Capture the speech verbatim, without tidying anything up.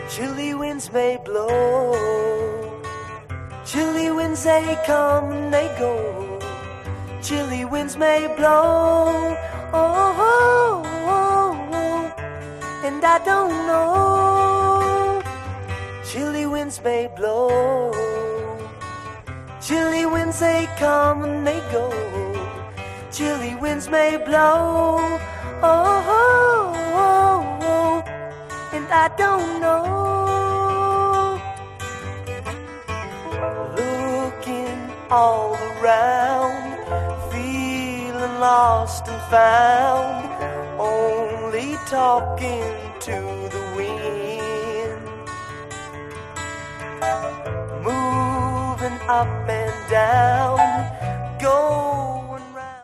Chilly winds may blow, chilly winds they come and they go. Chilly winds may blow, oh, oh, oh, oh, and I don't know. Chilly winds may blow, chilly winds they come and they go. Chilly winds may blow, oh, oh, oh, oh, and I don't know. Looking all around, feeling lost and found, only talking to the wind, moving up and down, go